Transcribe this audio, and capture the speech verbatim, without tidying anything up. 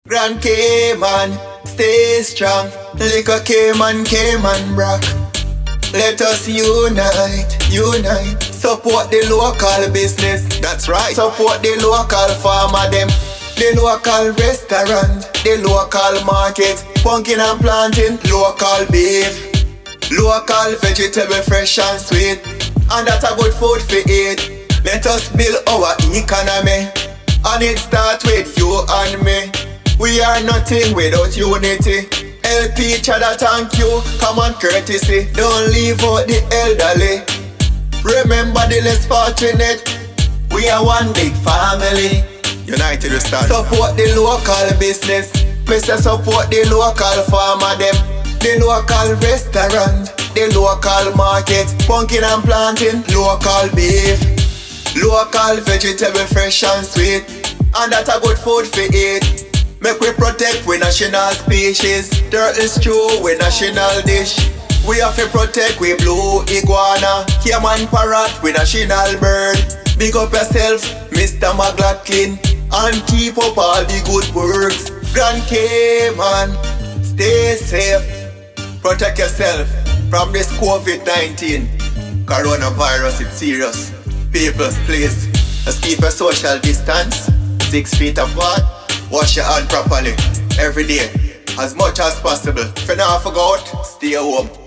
Grand Cayman, stay strong. Liquor Cayman, Cayman rock. Let us unite, unite. Support the local business, that's right. Support the local farmer them, the local restaurant, the local market. Pumpkin and planting, local beef, local vegetable fresh and sweet. And that's a good food for eat. Let us build our economy, and it starts with you and me. We are nothing without unity. Help each other, thank you, common courtesy. Don't leave out the elderly. Remember the less fortunate. We are one big family. United we stand. Support the local business. Please support the local farmer them, the local restaurant, the local market. Pumpkin and planting, local beef, local vegetable fresh and sweet. And that's a good food for eat. Make we protect we national species. Turtle stew we national dish. We have to protect we blue iguana, Cayman parrot we national bird. Big up yourself, Mister McLaughlin, and keep up all the good works. Grand Cayman, stay safe. Protect yourself from this COVID nineteen coronavirus, it's serious. People, please, let's keep a social distance, six feet apart. Wash your hand properly every day, as much as possible. If you not forget, stay home.